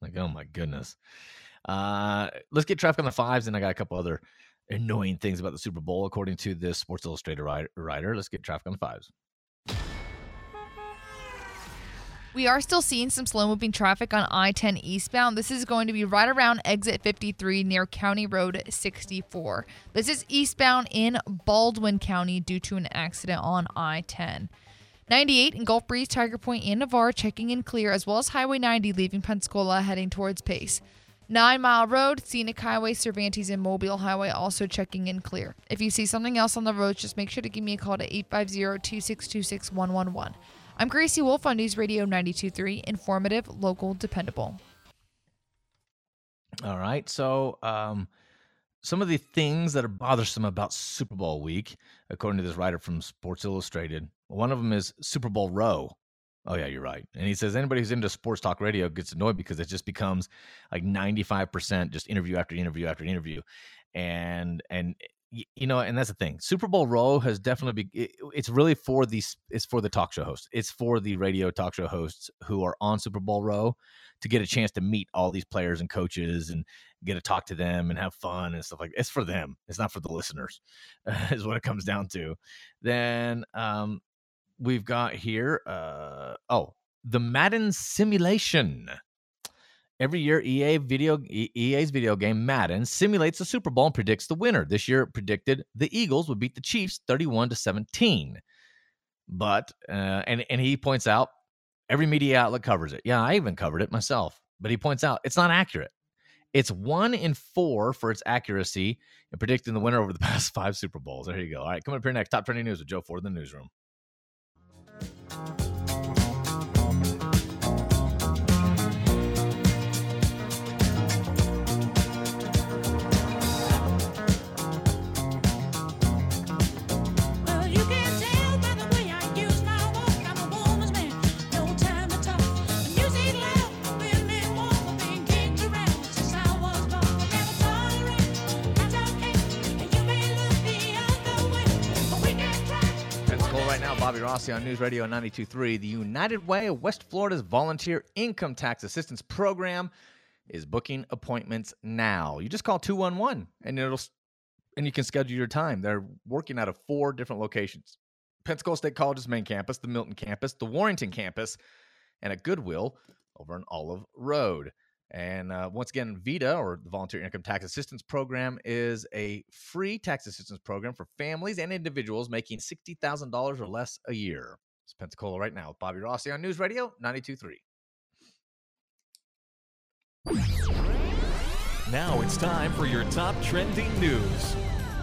Like, oh my goodness. Let's get traffic on the fives, and I got a couple other annoying things about the Super Bowl, according to this Sports Illustrated writer. Let's get traffic on the fives. We are still seeing some slow-moving traffic on I-10 eastbound. This is going to be right around exit 53 near County Road 64. This is eastbound in Baldwin County due to an accident on I-10. 98 in Gulf Breeze, Tiger Point, and Navarre checking in clear, as well as Highway 90 leaving Pensacola heading towards Pace. 9 Mile Road, Scenic Highway, Cervantes, and Mobile Highway also checking in clear. If you see something else on the roads, just make sure to give me a call to 850-262-6111. I'm Gracie Wolf on News Radio 92.3, informative, local, dependable. All right, so some of the things that are bothersome about Super Bowl week, according to this writer from Sports Illustrated, one of them is Super Bowl row. Oh, yeah, you're right. And he says anybody who's into sports talk radio gets annoyed because it just becomes like 95% just interview after interview after interview. And you know, and that's the thing. Super Bowl row has definitely it's really for it's for the talk show hosts. It's for the radio talk show hosts who are on Super Bowl row to get a chance to meet all these players and coaches and get to talk to them and have fun and stuff like that. It's for them. It's not for the listeners, is what it comes down to. Then we've got here, the Madden simulation. Every year, EA's video game Madden simulates the Super Bowl and predicts the winner. This year, it predicted the Eagles would beat the Chiefs 31-17. But and he points out every media outlet covers it. Yeah, I even covered it myself. But he points out it's not accurate. It's 1 in 4 for its accuracy in predicting the winner over the past 5 Super Bowls. There you go. All right, coming up here next, Top Trending News with Joe Ford in the newsroom. Bobby Rossi on News Radio 92.3. The United Way of West Florida's Volunteer Income Tax Assistance Program is booking appointments now. You just call 211 and you can schedule your time. They're working out of 4 different locations: Pensacola State College's main campus, the Milton campus, the Warrington campus, and a Goodwill over on Olive Road. And once again, VITA, or the Volunteer Income Tax Assistance Program, is a free tax assistance program for families and individuals making $60,000 or less a year. It's Pensacola Right Now with Bobby Rossi on News Radio 92.3. Now it's time for your top trending news.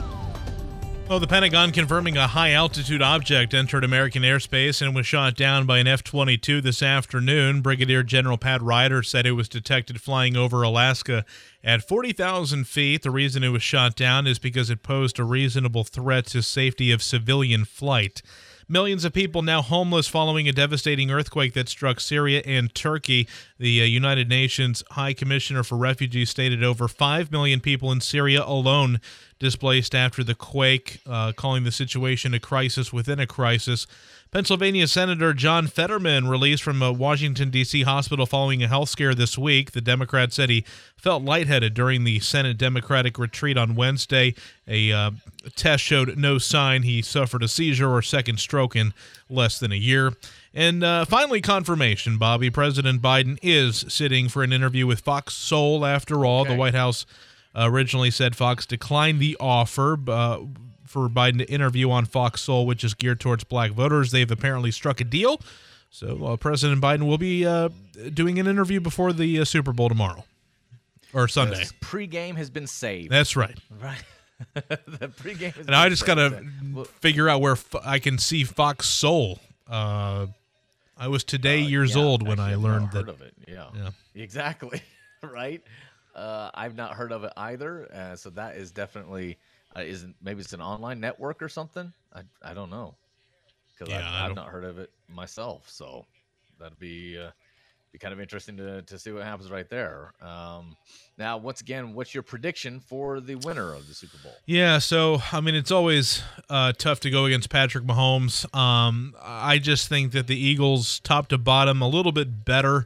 Well, the Pentagon confirming a high-altitude object entered American airspace and was shot down by an F-22 this afternoon. Brigadier General Pat Ryder said it was detected flying over Alaska at 40,000 feet. The reason it was shot down is because it posed a reasonable threat to safety of civilian flight. Millions of people now homeless following a devastating earthquake that struck Syria and Turkey. The United Nations High Commissioner for Refugees stated over 5 million people in Syria alone displaced after the quake, calling the situation a crisis within a crisis. Pennsylvania Senator John Fetterman released from a Washington, D.C. hospital following a health scare this week. The Democrat said he felt lightheaded during the Senate Democratic retreat on Wednesday. A test showed no sign he suffered a seizure or second stroke in less than a year. And finally, confirmation, Bobby. President Biden is sitting for an interview with Fox Soul after all. Okay. The White House originally said Fox declined the offer for Biden to interview on Fox Soul, which is geared towards black voters. They've apparently struck a deal. So President Biden will be doing an interview before the Super Bowl tomorrow or Sunday. The pregame has been saved. That's right. Right. The pregame has and I just got to figure out where I can see Fox Soul. I was years old when I learned that. Of it. Yeah. Exactly. Right. I've not heard of it either. So that is definitely maybe it's an online network or something. I don't know, because I've not heard of it myself. So that'd be kind of interesting to see what happens right there. Now, once again, what's your prediction for the winner of the Super Bowl? Yeah, so I mean, it's always tough to go against Patrick Mahomes. I just think that the Eagles, top to bottom, a little bit better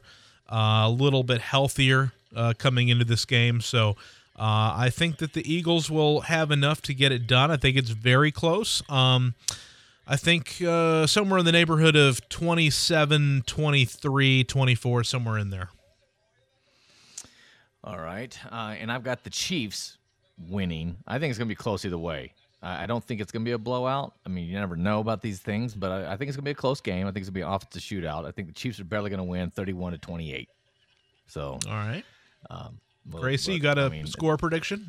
a little bit healthier coming into this game. So I think that the Eagles will have enough to get it done. I think it's very close. I think somewhere in the neighborhood of 27, 23, 24, somewhere in there. All right. And I've got the Chiefs winning. I think it's going to be close either way. I don't think it's going to be a blowout. I mean, you never know about these things, but I think it's going to be a close game. I think it's going to be an offensive shootout. I think the Chiefs are barely going to win 31-28. So, all right. Gracie, but, you got a score prediction?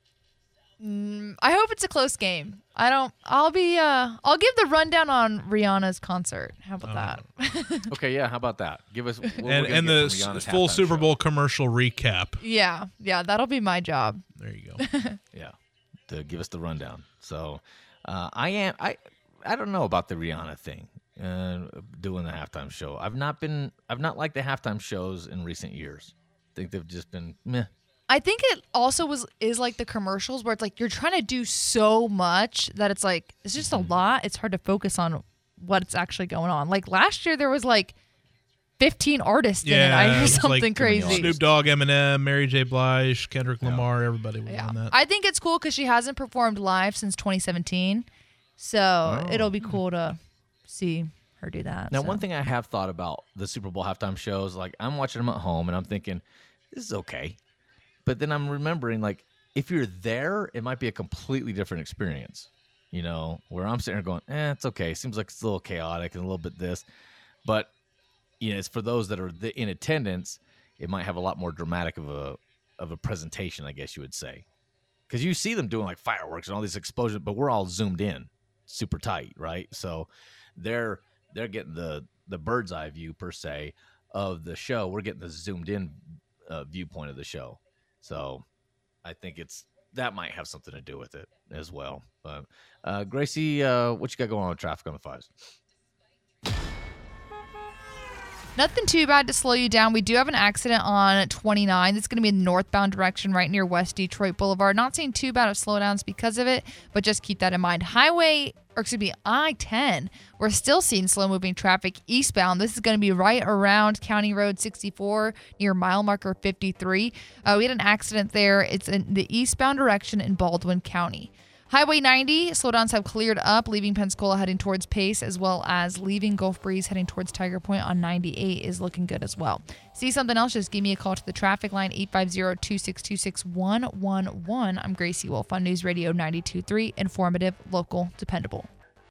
I hope it's a close game. I'll give the rundown on Rihanna's concert. How about that? Okay, yeah, how about that? Give us and the full Super Bowl commercial recap. Yeah, that'll be my job. There you go. Yeah, to give us the rundown. So, I don't know about the Rihanna thing, doing the halftime show. I've not liked the halftime shows in recent years. I think they've just been meh. I think it also is like the commercials where it's like you're trying to do so much that it's like it's just a lot. It's hard to focus on what's actually going on. Like last year there was like 15 artists in it. I heard something like crazy. Snoop Dogg, Eminem, Mary J. Blige, Kendrick Lamar, everybody was on that. I think it's cool because she hasn't performed live since 2017. So it'll be cool to see her do that. Now, one thing I have thought about the Super Bowl halftime shows, like I'm watching them at home and I'm thinking, this is okay. But then I'm remembering, like, if you're there, it might be a completely different experience, you know, where I'm sitting there going, it's okay. Seems like it's a little chaotic and a little bit this. But, you know, it's for those that are in attendance, it might have a lot more dramatic of a presentation, I guess you would say. Because you see them doing, like, fireworks and all these explosions, but we're all zoomed in super tight, right? So they're getting the bird's eye view, per se, of the show. We're getting the zoomed in viewpoint of the show. So I think that might have something to do with it as well. But Gracie, what you got going on with traffic on the fives? Nothing too bad to slow you down. We do have an accident on 29. It's going to be in the northbound direction right near West Detroit Boulevard. Not seeing too bad of slowdowns because of it, but just keep that in mind. I-10. We're still seeing slow-moving traffic eastbound. This is going to be right around County Road 64 near mile marker 53. We had an accident there. It's in the eastbound direction in Baldwin County. Highway 90, slowdowns have cleared up, leaving Pensacola heading towards Pace, as well as leaving Gulf Breeze heading towards Tiger Point on 98 is looking good as well. See something else, just give me a call to the traffic line, 850-262-6111. I'm Gracie Wolf on News Radio 92.3, informative, local, dependable.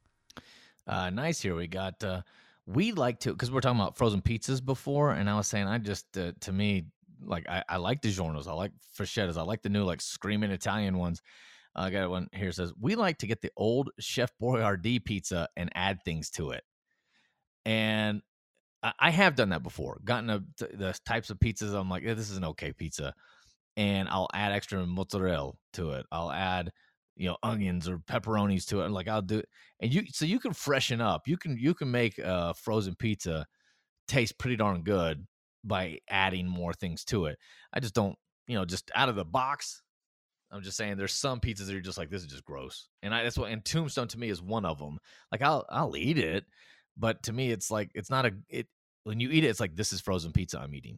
Nice here. We got, we like to, because we're talking about frozen pizzas before, and I was saying, to me, like, I like DiGiorno's, I like Fraschettas, I like the new, like, screaming Italian ones. I got one here. Says we like to get the old Chef Boyardee pizza and add things to it. And I have done that before. Gotten the types of pizzas. I'm like, this is an okay pizza, and I'll add extra mozzarella to it. I'll add, onions or pepperonis to it. And like I'll do it, and you can freshen up. You can make a frozen pizza taste pretty darn good by adding more things to it. I just don't, just out of the box. I'm just saying there's some pizzas that are just like, this is just gross. And and Tombstone to me is one of them. Like I'll eat it, but to me, it's like, it's not when you eat it, it's like, this is frozen pizza I'm eating,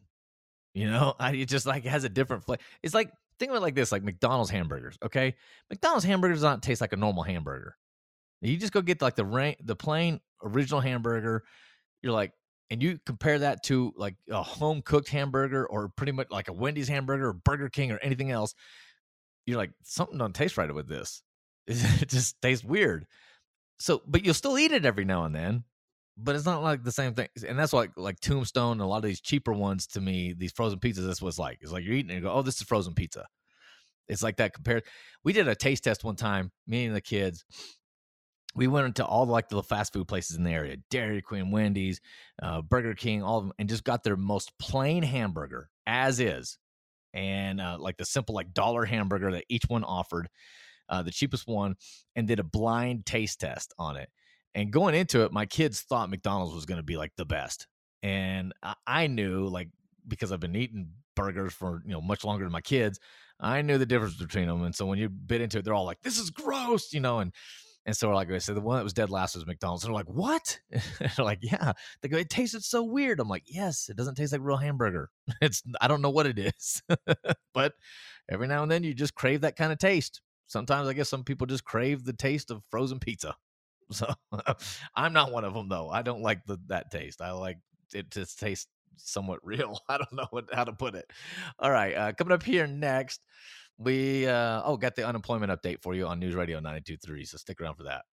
it just like, it has a different flavor. It's like, think of it like this, like McDonald's hamburgers. Okay. McDonald's hamburgers don't taste like a normal hamburger. You just go get like the plain original hamburger. You're like, and you compare that to like a home cooked hamburger or pretty much like a Wendy's hamburger or Burger King or anything else. You're like, something don't taste right with this. It just tastes weird. So, but you'll still eat it every now and then, but it's not like the same thing. And that's like Tombstone and a lot of these cheaper ones to me, these frozen pizzas, that's what it's like. It's like you're eating and you go, oh, this is frozen pizza. It's like that compared. We did a taste test one time, me and the kids. We went into all like the fast food places in the area, Dairy Queen, Wendy's, Burger King, all of them, and just got their most plain hamburger as is. And like the simple like $1 hamburger that each one offered, the cheapest one, and did a blind taste test on it. And going into it, my kids thought McDonald's was going to be like the best. And I knew, like, because I've been eating burgers for, much longer than my kids, I knew the difference between them. And so when you bit into it, they're all like, this is gross, and And so we're like, so the one that was dead last was McDonald's. And they're like, what? They're like, yeah. They go, it tasted so weird. I'm like, yes, it doesn't taste like real hamburger. I don't know what it is. But every now and then you just crave that kind of taste. Sometimes I guess some people just crave the taste of frozen pizza. So I'm not one of them, though. I don't like that taste. I like it to taste somewhat real. I don't know how to put it. All right. Coming up here next. We got the unemployment update for you on News Radio 92.3, so stick around for that.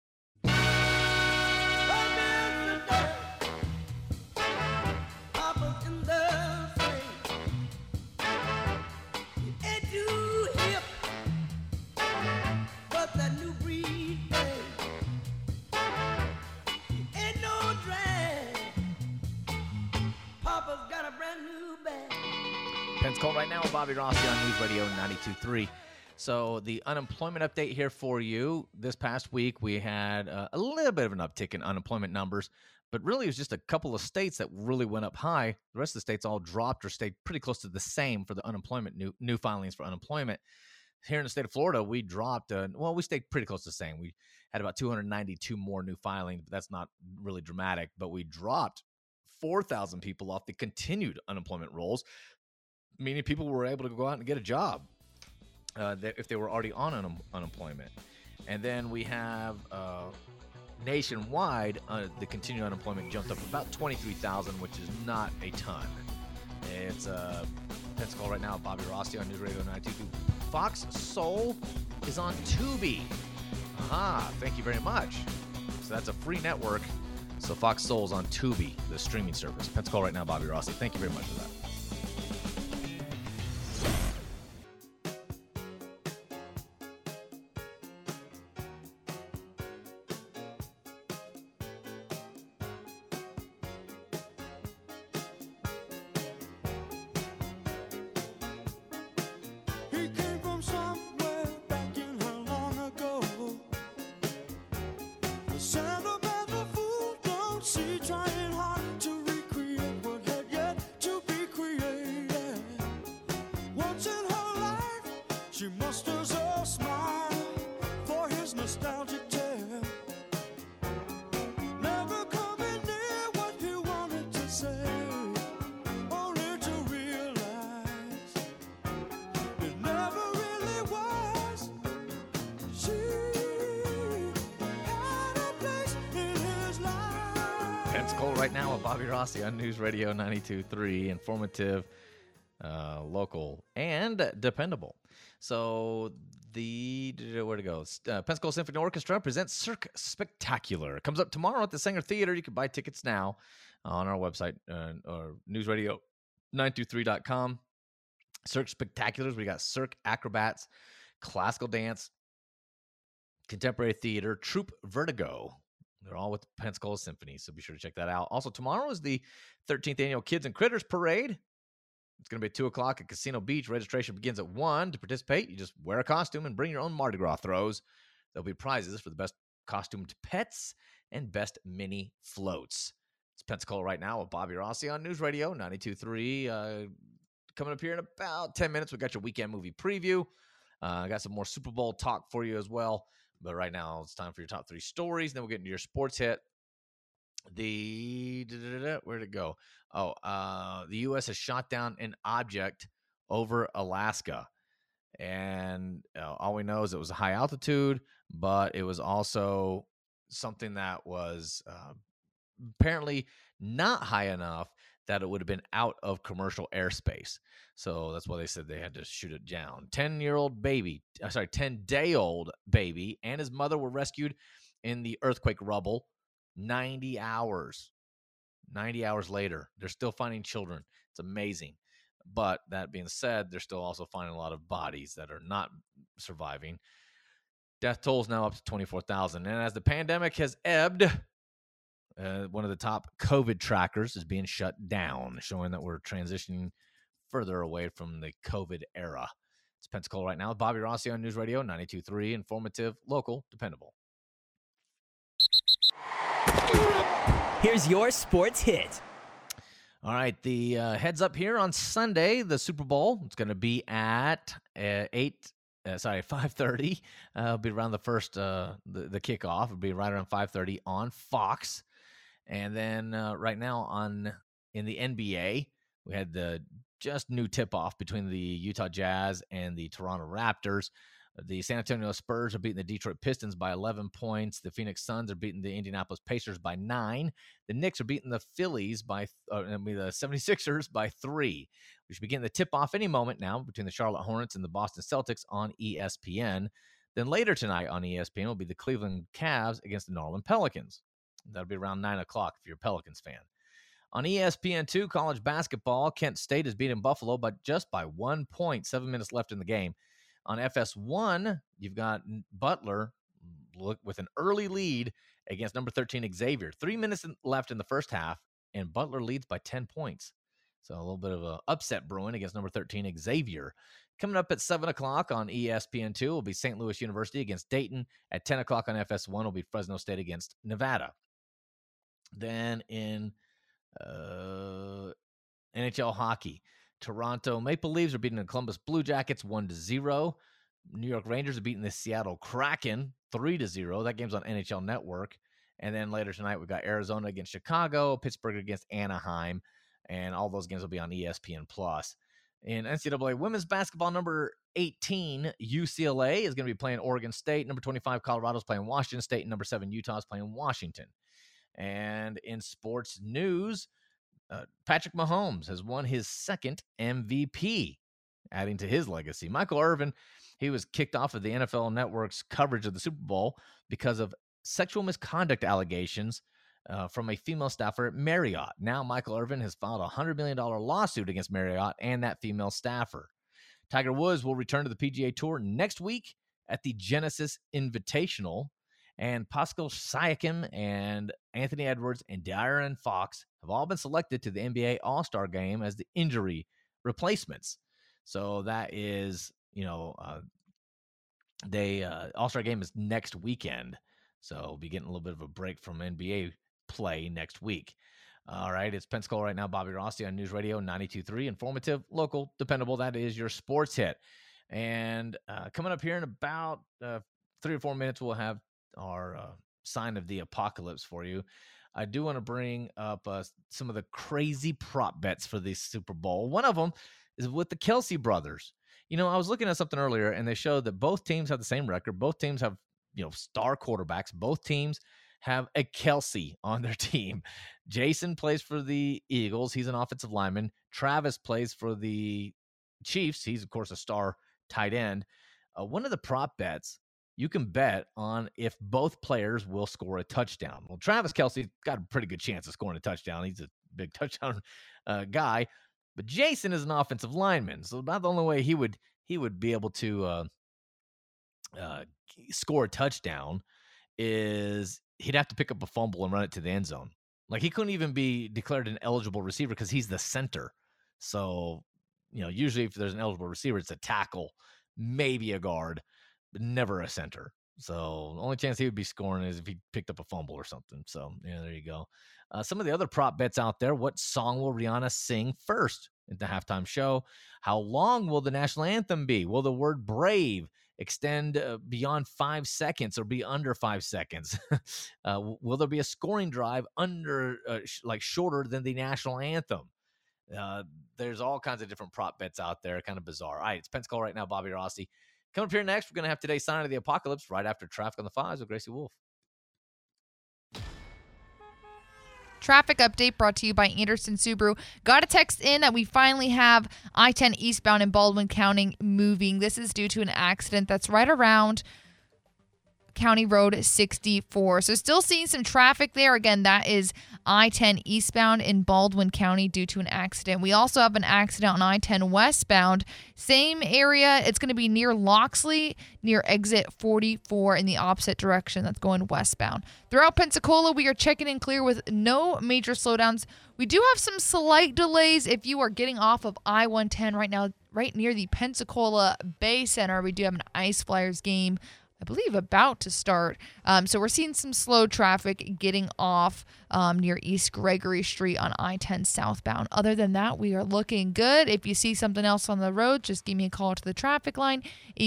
Pensacola right now, Bobby Rossi on News Radio 92.3. So the unemployment update here for you. This past week, we had a little bit of an uptick in unemployment numbers, but really it was just a couple of states that really went up high. The rest of the states all dropped or stayed pretty close to the same for the unemployment, new filings for unemployment. Here in the state of Florida, we dropped, we stayed pretty close to the same. We had about 292 more new filings, but that's not really dramatic. But we dropped 4,000 people off the continued unemployment rolls, meaning people were able to go out and get a job if they were already on unemployment. And then we have nationwide, the continued unemployment jumped up about 23,000, which is not a ton. It's Pensacola right now, Bobby Rossi on News Radio 92.3. Fox Soul is on Tubi. Aha, thank you very much. So that's a free network. So Fox Soul is on Tubi, the streaming service. Pensacola right now, Bobby Rossi. Thank you very much for that. Pensacola right now with Bobby Rossi on News Radio 92.3. Informative, local, and dependable. So where to go? Pensacola Symphony Orchestra presents Cirque Spectacular. It comes up tomorrow at the Sanger Theater. You can buy tickets now on our website or newsradio923.com. Cirque Spectaculars. We got Cirque acrobats, classical dance, contemporary theater, troupe Vertigo. They're all with the Pensacola Symphony, so be sure to check that out. Also, tomorrow is the 13th Annual Kids and Critters Parade. It's going to be at 2 o'clock at Casino Beach. Registration begins at 1. To participate, you just wear a costume and bring your own Mardi Gras throws. There'll be prizes for the best costumed pets and best mini floats. It's Pensacola right now with Bobby Rossi on News Radio 92.3. Coming up here in about 10 minutes, we got your weekend movie preview. I got some more Super Bowl talk for you as well. But right now, it's time for your top 3 stories. Then we'll get into your sports hit. Where'd it go? The U.S. has shot down an object over Alaska. And all we know is it was a high altitude, but it was also something that was apparently not high enough that it would have been out of commercial airspace. So that's why they said they had to shoot it down. 10-day-old baby and his mother were rescued in the earthquake rubble 90 hours. 90 hours later, they're still finding children. It's amazing. But that being said, they're still also finding a lot of bodies that are not surviving. Death toll is now up to 24,000. And as the pandemic has ebbed, one of the top COVID trackers is being shut down, showing that we're transitioning further away from the COVID era. It's Pensacola right now with Bobby Rossi on News Radio 92.3. Informative, local, dependable. Here's your sports hit. All right, the heads up here on Sunday, the Super Bowl. It's going to be at 8 5:30. It'll be around the first the kickoff. It'll be right around 5:30 on Fox. And then right now in the NBA, we had the just new tip-off between the Utah Jazz and the Toronto Raptors. The San Antonio Spurs are beating the Detroit Pistons by 11 points. The Phoenix Suns are beating the Indianapolis Pacers by 9. The Knicks are beating the Phillies the 76ers by 3. We should be getting the tip-off any moment now between the Charlotte Hornets and the Boston Celtics on ESPN. Then later tonight on ESPN will be the Cleveland Cavs against the New Orleans Pelicans. That'll be around 9 o'clock if you're a Pelicans fan. On ESPN2, college basketball, Kent State is beating Buffalo just by 1 point, 7 minutes left in the game. On FS1, you've got Butler with an early lead against number 13 Xavier. 3 minutes left in the first half, and Butler leads by 10 points. So a little bit of an upset brewing against number 13 Xavier. Coming up at 7 o'clock on ESPN2 will be St. Louis University against Dayton. At 10 o'clock on FS1 will be Fresno State against Nevada. Then in NHL hockey, Toronto Maple Leafs are beating the Columbus Blue Jackets 1-0. New York Rangers are beating the Seattle Kraken 3-0. That game's on NHL Network. And then later tonight, we've got Arizona against Chicago, Pittsburgh against Anaheim, and all those games will be on ESPN+. In NCAA women's basketball, number 18, UCLA is going to be playing Oregon State. Number 25, Colorado's playing Washington State. And number 7, Utah's playing Washington. And in sports news, Patrick Mahomes has won his second MVP, adding to his legacy. Michael Irvin, he was kicked off of the NFL Network's coverage of the Super Bowl because of sexual misconduct allegations from a female staffer at Marriott. Now Michael Irvin has filed a $100 million lawsuit against Marriott and that female staffer. Tiger Woods will return to the PGA Tour next week at the Genesis Invitational. And Pascal Siakam and Anthony Edwards and De'Aaron Fox have all been selected to the NBA All-Star Game as the injury replacements. So that is, All-Star Game is next weekend. So we'll be getting a little bit of a break from NBA play next week. All right, it's Pensacola right now. Bobby Rossi on News Radio 92.3. Informative, local, dependable. That is your sports hit. And coming up here in about 3 or 4 minutes, we'll have our sign of the apocalypse for you. I do want to bring up some of the crazy prop bets for the Super Bowl. One of them is with the Kelsey brothers. I was looking at something earlier, and they showed that both teams have the same record. Both teams have, star quarterbacks. Both teams have a Kelsey on their team. Jason plays for the Eagles. He's an offensive lineman. Travis plays for the Chiefs. He's, of course, a star tight end. One of the prop bets, you can bet on if both players will score a touchdown. Well, Travis Kelce's got a pretty good chance of scoring a touchdown. He's a big touchdown guy. But Jason is an offensive lineman, so about the only way he would be able to score a touchdown is he'd have to pick up a fumble and run it to the end zone. Like, he couldn't even be declared an eligible receiver because he's the center. So, usually if there's an eligible receiver, it's a tackle, maybe a guard, but never a center. So the only chance he would be scoring is if he picked up a fumble or something. So, there you go. Some of the other prop bets out there. What song will Rihanna sing first at the halftime show? How long will the national anthem be? Will the word brave extend beyond 5 seconds or be under 5 seconds? Will there be a scoring drive under shorter than the national anthem? There's all kinds of different prop bets out there. Kind of bizarre. All right, it's Pensacola right now. Bobby Rossi. Coming up here next, we're going to have today's sign of the apocalypse right after Traffic on the Fives with Gracie Wolf. Traffic update brought to you by Anderson Subaru. Got a text in that we finally have I-10 eastbound in Baldwin County moving. This is due to an accident that's right around County Road 64. So still seeing some traffic there. Again, that is I-10 eastbound in Baldwin County due to an accident. We also have an accident on I-10 westbound. Same area. It's going to be near Loxley, near exit 44 in the opposite direction. That's going westbound. Throughout Pensacola, we are checking in clear with no major slowdowns. We do have some slight delays if you are getting off of I-110 right now, right near the Pensacola Bay Center. We do have an Ice Flyers game. I believe, about to start. So we're seeing some slow traffic getting off near East Gregory Street on I-10 southbound. Other than that, we are looking good. If you see something else on the road, just give me a call to the traffic line,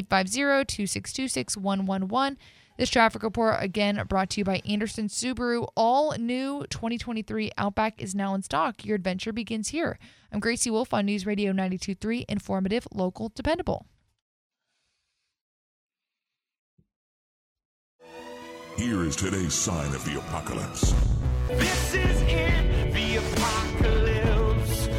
850-262-6111. This traffic report, again, brought to you by Anderson Subaru. All new 2023 Outback is now in stock. Your adventure begins here. I'm Gracie Wolf on News Radio 92.3, informative, local, dependable. Here is today's sign of the apocalypse. This is in the apocalypse.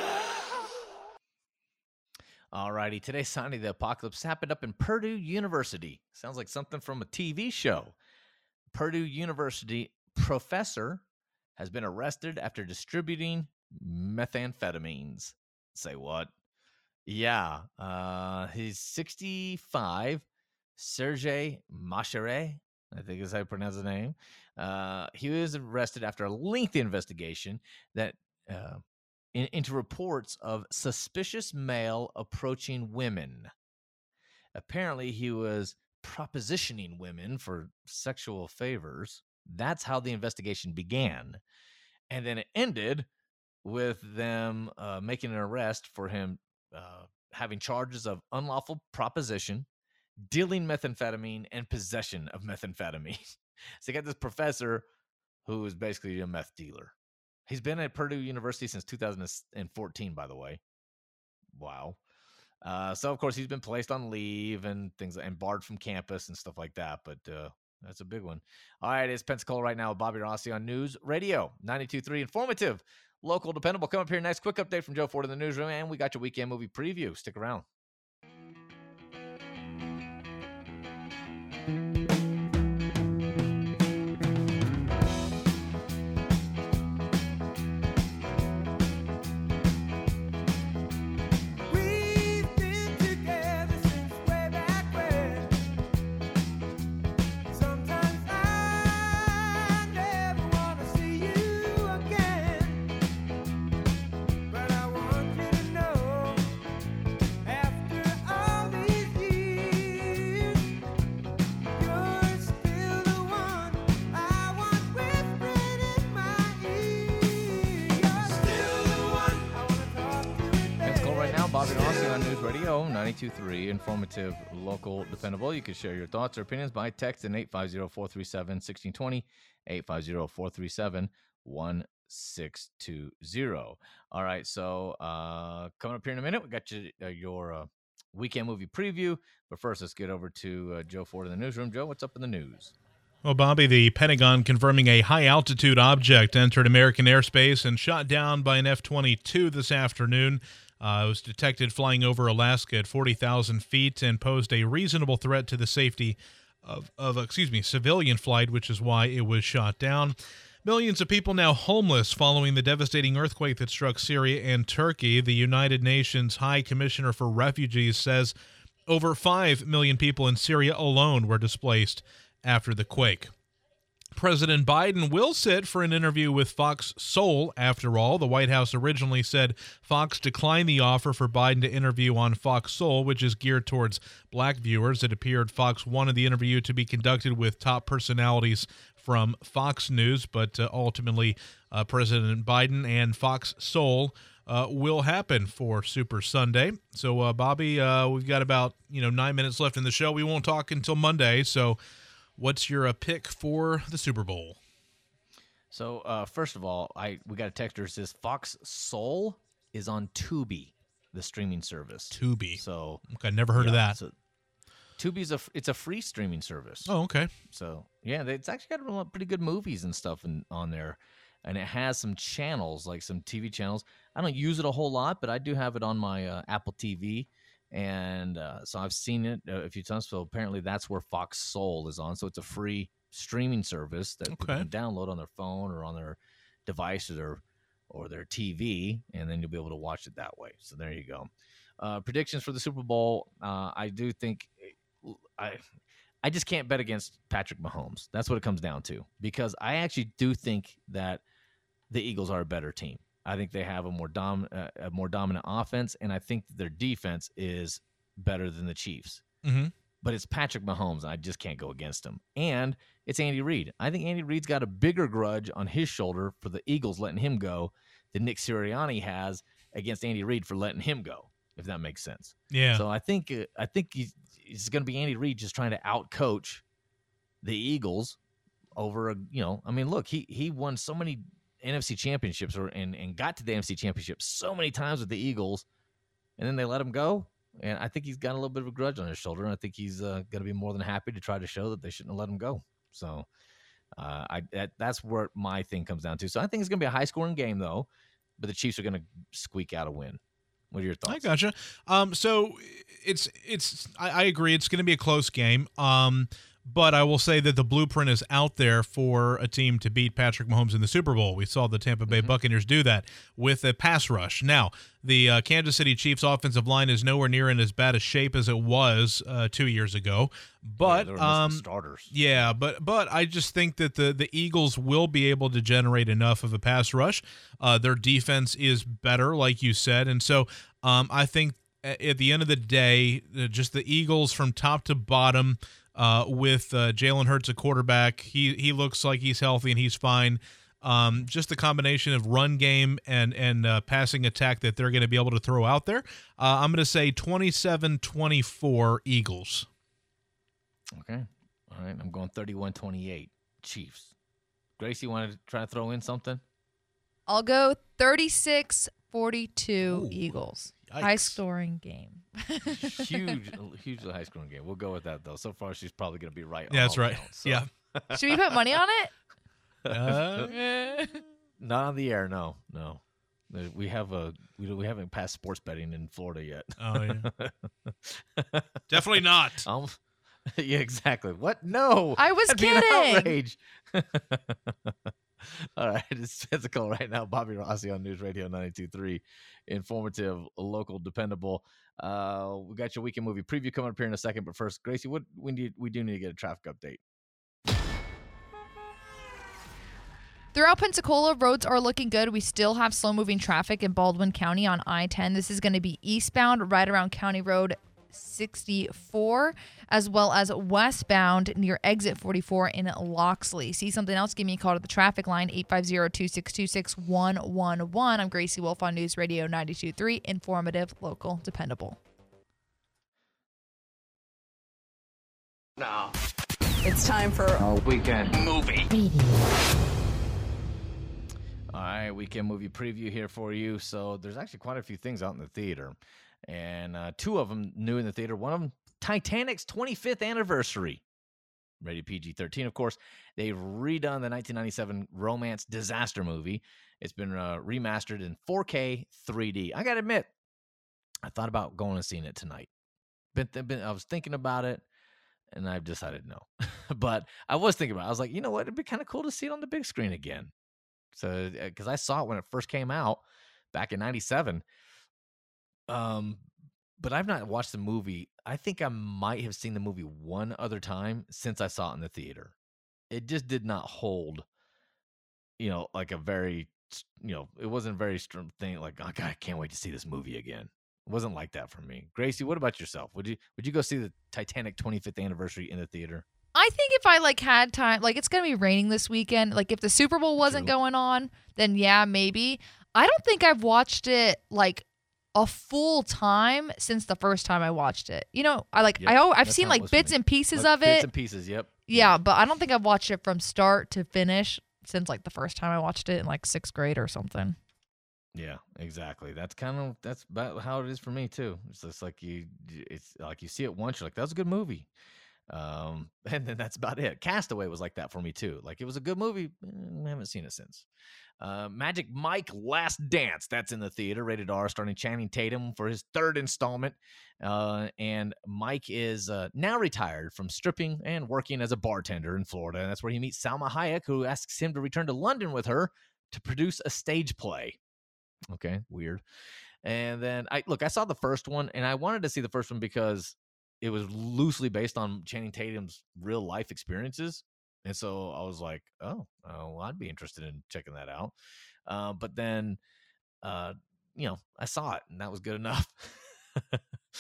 Alrighty, today's sign of the apocalypse happened up in Purdue University. Sounds like something from a TV show. Purdue University professor has been arrested after distributing methamphetamines. Say what? Yeah, he's 65, Sergei Machere, I think is how you pronounce his name. He was arrested after a lengthy investigation that into reports of suspicious male approaching women. Apparently, he was propositioning women for sexual favors. That's how the investigation began. And then it ended with them making an arrest for him having charges of unlawful proposition, dealing methamphetamine, and possession of methamphetamine. So you got this professor who is basically a meth dealer. He's been at Purdue University since 2014, by the way. Wow. So, of course, he's been placed on leave and things and barred from campus and stuff like that. But that's a big one. All right, it's Pensacola right now with Bobby Rossi on News Radio 92.3. Informative, local, dependable. Come up here next. Quick update from Joe Ford in the newsroom. And we got your weekend movie preview. Stick around. Bobby Rossi on News Radio 92.3, informative, local, dependable. You can share your thoughts or opinions by text in 850-437-1620, 850-437-1620. All right, so coming up here in a minute, we got your weekend movie preview. But first, let's get over to Joe Ford in the newsroom. Joe, what's up in the news? Well, Bobby, the Pentagon confirming a high-altitude object entered American airspace and shot down by an F-22 this afternoon. It was detected flying over Alaska at 40,000 feet and posed a reasonable threat to the safety of civilian flight, which is why it was shot down. Millions of people now homeless following the devastating earthquake that struck Syria and Turkey. The United Nations High Commissioner for Refugees says over 5 million people in Syria alone were displaced after the quake. President Biden will sit for an interview with Fox Soul. After all, the White House originally said Fox declined the offer for Biden to interview on Fox Soul, which is geared towards black viewers. It appeared Fox wanted the interview to be conducted with top personalities from Fox News, but ultimately President Biden and Fox Soul will happen for Super Sunday. So, Bobby, we've got about 9 minutes left in the show. We won't talk until Monday, so what's your pick for the Super Bowl? So, first of all, we got a texter that says Fox Soul is on Tubi, the streaming service. Tubi. So, okay, never heard of that. So Tubi's it's a free streaming service. Oh, okay. So, yeah, it's actually got pretty good movies and stuff on there. And it has some channels, like some TV channels. I don't use it a whole lot, but I do have it on my Apple TV. And so I've seen it a few times. So apparently that's where Fox Soul is on. So it's a free streaming service that people can download on their phone or on their devices or their TV, and then you'll be able to watch it that way. So there you go. Predictions for the Super Bowl. I do think I just can't bet against Patrick Mahomes. That's what it comes down to, because I actually do think that the Eagles are a better team. I think they have a more dominant offense, and I think their defense is better than the Chiefs. Mm-hmm. but it's Patrick Mahomes, and I just can't go against him. And it's Andy Reid. I think Andy Reid's got a bigger grudge on his shoulder for the Eagles letting him go than Nick Sirianni has against Andy Reid for letting him go, if that makes sense. Yeah. So I think it's going to be Andy Reid just trying to outcoach the Eagles over look, he won so many NFC championships and got to the NFC championship so many times with the Eagles, and then they let him go. And I think he's got a little bit of a grudge on his shoulder, and I think he's going to be more than happy to try to show that they shouldn't have let him go. So that's where my thing comes down to. So I think it's going to be a high-scoring game, though, but the Chiefs are going to squeak out a win. What are your thoughts? I gotcha. So I agree. It's going to be a close game. But I will say that the blueprint is out there for a team to beat Patrick Mahomes in the Super Bowl. We saw the Tampa Bay Buccaneers do that with a pass rush. Now, the Kansas City Chiefs offensive line is nowhere near in as bad a shape as it was 2 years ago. But they were missing starters. Yeah, but I just think that the Eagles will be able to generate enough of a pass rush. Their defense is better, like you said, and so I think at the end of the day, just the Eagles from top to bottom. With Jalen Hurts a quarterback, he looks like he's healthy and he's fine. Just the combination of run game and passing attack that they're going to be able to throw out there. I'm going to say 27-24 Eagles. Okay. All right. I'm going 31-28 Chiefs. Gracie, you want to try to throw in something? I'll go 36-42 Eagles. Yikes. High-scoring game. Hugely high-scoring game. We'll go with that, though. So far, she's probably going to be right. Yeah, that's right. Counts, so. Yeah. Should we put money on it? Not on the air, no. We haven't passed sports betting in Florida yet. Oh yeah. Definitely not. Yeah, exactly. What? No. I was That'd be kidding. an outrage. All right, it's physical right now. Bobby Rossi on News Radio 92.3. Informative, local, dependable. We got your weekend movie preview coming up here in a second. But first, Gracie, we do need to get a traffic update. Throughout Pensacola, roads are looking good. We still have slow-moving traffic in Baldwin County on I-10. This is going to be eastbound right around County Road 64, as well as westbound near Exit 44 in Loxley. See something else? Give me a call to the traffic line, 850-262-6111. I'm Gracie Wolf on News Radio 92.3. Informative, local, dependable. Now, it's time for a weekend movie. All right, weekend movie preview here for you. So there's actually quite a few things out in the theater. And two of them new in the theater. One of them, Titanic's 25th anniversary. Rated PG-13, of course. They've redone the 1997 romance disaster movie. It's been remastered in 4K 3D. I got to admit, I thought about going and seeing it tonight. I was thinking about it, and I've decided no. But I was thinking about it. I was like, you know what? It'd be kind of cool to see it on the big screen again. So, because I saw it when it first came out back in 97. But I've not watched the movie. I think I might have seen the movie one other time since I saw it in the theater. It just did not hold, like a very, it wasn't a very strong thing. Like, oh God, I can't wait to see this movie again. It wasn't like that for me. Gracie, what about yourself? Would you go see the Titanic 25th anniversary in the theater? I think if I had time, it's going to be raining this weekend. Like if the Super Bowl wasn't going on, then yeah, maybe. I don't think I've watched it a full time since the first time I watched it. I've seen bits and pieces of it. Bits and pieces, yep. Yeah, but I don't think I've watched it from start to finish since the first time I watched it in 6th grade or something. Yeah, exactly. That's about how it is for me too. It's just you see it once, you're like, that was a good movie. And then that's about it. Castaway was like that for me too. It was a good movie. I haven't seen it since. Magic Mike Last Dance, that's in the theater, rated R, starring Channing Tatum for his third installment. And Mike is now retired from stripping and working as a bartender in Florida. And that's where he meets Salma Hayek, who asks him to return to London with her to produce a stage play. Okay, weird. And then I saw the first one, and I wanted to see the first one because it was loosely based on Channing Tatum's real life experiences. And so I was like, well, I'd be interested in checking that out. But then, I saw it, and that was good enough.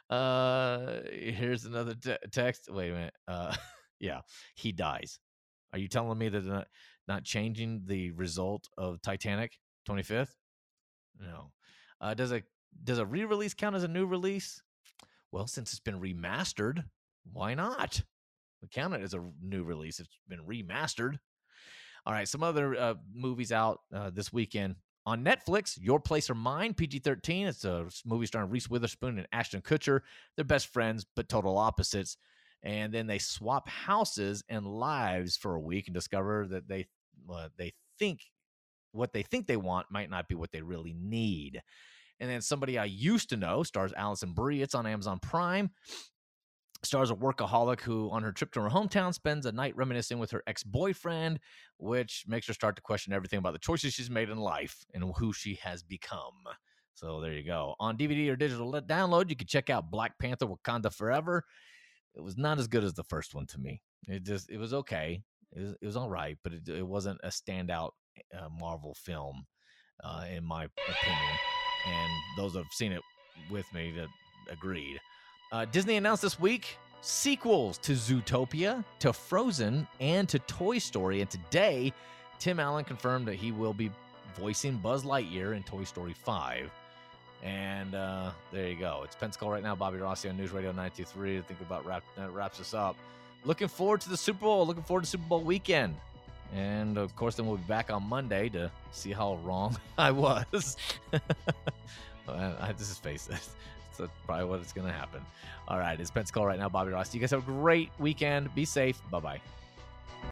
Here's another text. Wait a minute. Yeah, he dies. Are you telling me that they're not changing the result of Titanic 25th? No. Does a re-release count as a new release? Well, since it's been remastered, why not? We count it as a new release. It's been remastered. All right, some other movies out this weekend. On Netflix, Your Place or Mine, PG-13. It's a movie starring Reese Witherspoon and Ashton Kutcher. They're best friends, but total opposites. And then they swap houses and lives for a week and discover that they think what they think they want might not be what they really need. And then Somebody I Used to Know stars Alison Brie. It's on Amazon Prime. Stars a workaholic who, on her trip to her hometown, spends a night reminiscing with her ex-boyfriend, which makes her start to question everything about the choices she's made in life and who she has become. So there you go. On DVD or digital download, you can check out Black Panther: Wakanda Forever. It was not as good as the first one to me. It was okay. It was all right, but it wasn't a standout Marvel film, in my opinion. And those who have seen it with me that agreed. Disney announced this week sequels to Zootopia, to Frozen, and to Toy Story. And today, Tim Allen confirmed that he will be voicing Buzz Lightyear in Toy Story 5. And there you go. It's Pensacola right now. Bobby Rossi on News Radio 923. I think that wraps us up. Looking forward to the Super Bowl. Looking forward to Super Bowl weekend. And, of course, then we'll be back on Monday to see how wrong I was. I just face it. That's probably what it's going to happen. All right. It's Pensacola right now. Bobby Ross. You guys have a great weekend. Be safe. Bye-bye.